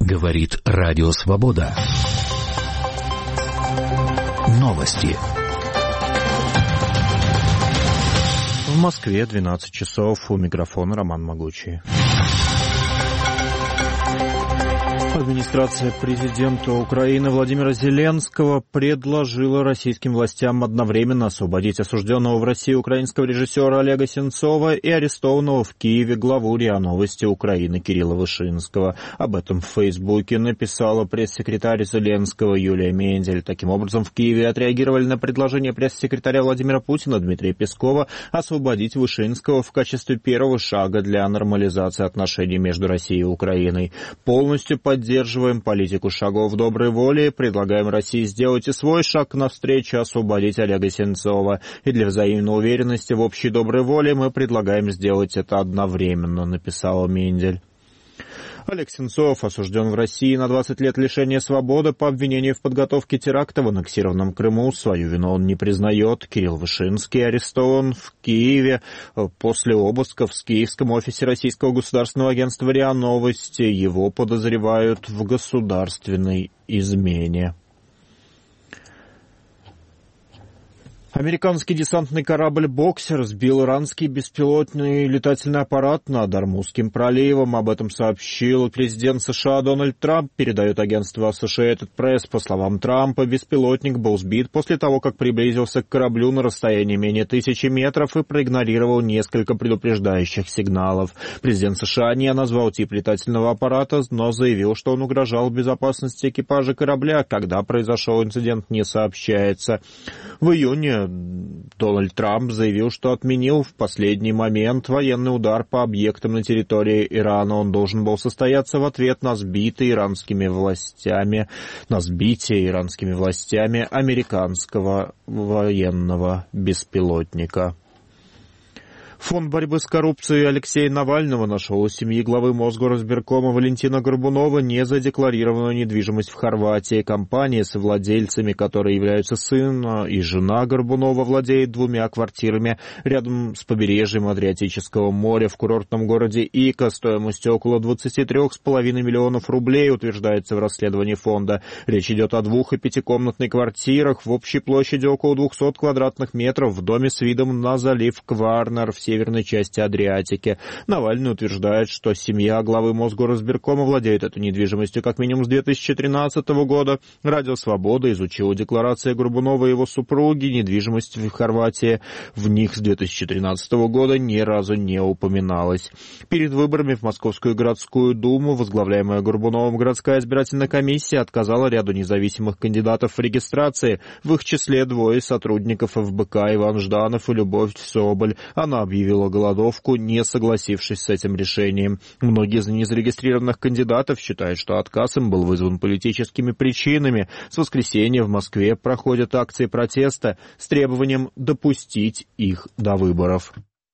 Говорит Радио Свобода. Новости. В Москве 12 часов. У микрофона Роман Могучий. Администрация президента Украины Владимира Зеленского предложила российским властям одновременно освободить осужденного в России украинского режиссера Олега Сенцова и арестованного в Киеве главу РИА Новости Украины Кирилла Вышинского. Об этом в Фейсбуке написала пресс-секретарь Зеленского Юлия Мендель. Таким образом, в Киеве отреагировали на предложение пресс-секретаря Владимира Путина Дмитрия Пескова освободить Вышинского в качестве первого шага для нормализации отношений между Россией и Украиной. Полностью поддерживаем политику шагов доброй воли, предлагаем России сделать и свой шаг навстречу освободить Олега Сенцова. И для взаимной уверенности в общей доброй воле мы предлагаем сделать это одновременно, написала Мендель. Олег Сенцов осужден в России на 20 лет лишения свободы по обвинению в подготовке теракта в аннексированном Крыму. Свою вину он не признает. Кирилл Вышинский арестован в Киеве после обысков в киевском офисе Российского государственного агентства РИА Новости. Его подозревают в государственной измене. Американский десантный корабль «Боксер» сбил иранский беспилотный летательный аппарат над Ормузским проливом. Об этом сообщил президент США Дональд Трамп, передает агентство Associated Press. По словам Трампа, беспилотник был сбит после того, как приблизился к кораблю на расстоянии менее 1000 метров и проигнорировал несколько предупреждающих сигналов. Президент США не назвал тип летательного аппарата, но заявил, что он угрожал безопасности экипажа корабля. Когда произошел инцидент, не сообщается. В июне Дональд Трамп заявил, что отменил в последний момент военный удар по объектам на территории Ирана. Он должен был состояться в ответ на сбитие иранскими властями американского военного беспилотника. Фонд борьбы с коррупцией Алексея Навального нашел у семьи главы Мосгоризбиркома Валентина Горбунова незадекларированную недвижимость в Хорватии. Компания, совладельцами которой являются сын и жена Горбунова, владеет 2 квартирами рядом с побережьем Адриатического моря в курортном городе Ика стоимостью около 23,5 миллионов рублей, утверждается в расследовании фонда. Речь идет о 2- и 5-комнатных квартирах в общей площади около 200 квадратных метров в доме с видом на залив Кварнер в северной части Адриатики. Навальный утверждает, что семья главы Мосгоризбиркома владеет этой недвижимостью как минимум с 2013 года. Радио «Свобода» изучило декларации Горбунова и его супруги. Недвижимость в Хорватии в них с 2013 года ни разу не упоминалась. Перед выборами в Московскую городскую думу, возглавляемая Горбуновым, городская избирательная комиссия отказала ряду независимых кандидатов в регистрации. В их числе 2 сотрудников ФБК Иван Жданов и Любовь Соболь. Она объявила голодовку, не согласившись с этим решением. Многие из незарегистрированных кандидатов считают, что отказ им был вызван политическими причинами. С воскресенья в Москве проходят акции протеста с требованием допустить их до выборов.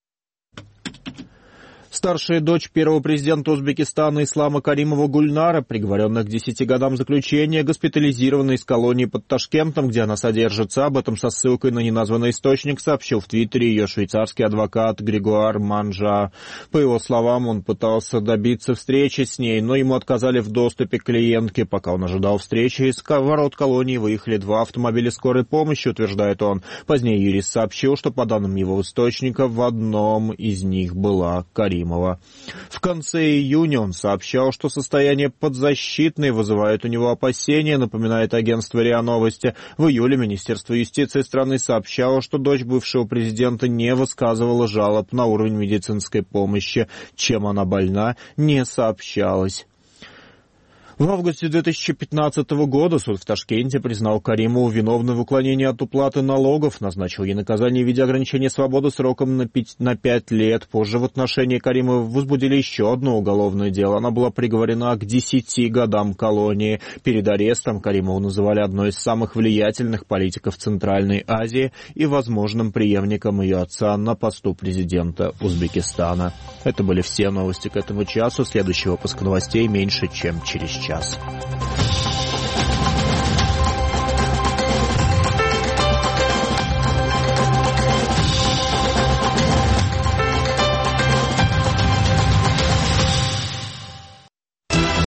Старшая дочь первого президента Узбекистана Ислама Каримова Гульнара, приговоренная к 10 годам заключения, госпитализирована из колонии под Ташкентом, где она содержится. Об этом со ссылкой на неназванный источник сообщил в Твиттере ее швейцарский адвокат Григуар Манжа. По его словам, он пытался добиться встречи с ней, но ему отказали в доступе к клиентке. Пока он ожидал встречи, из ворот колонии выехали 2 автомобиля скорой помощи, утверждает он. Позднее юрист сообщил, что по данным его источника, в одном из них была Каримова. В конце июня он сообщал, что состояние подзащитной вызывает у него опасения, напоминает агентство РИА Новости. В июле Министерство юстиции страны сообщало, что дочь бывшего президента не высказывала жалоб на уровень медицинской помощи. Чем она больна, не сообщалось. В августе 2015 года суд в Ташкенте признал Каримову виновной в уклонении от уплаты налогов, назначил ей наказание в виде ограничения свободы сроком на 5 лет. Позже в отношении Каримовой возбудили еще одно уголовное дело. Она была приговорена к 10 годам колонии. Перед арестом Каримову называли одной из самых влиятельных политиков Центральной Азии и возможным преемником ее отца на посту президента Узбекистана. Это были все новости к этому часу. Следующий выпуск новостей меньше, чем через час.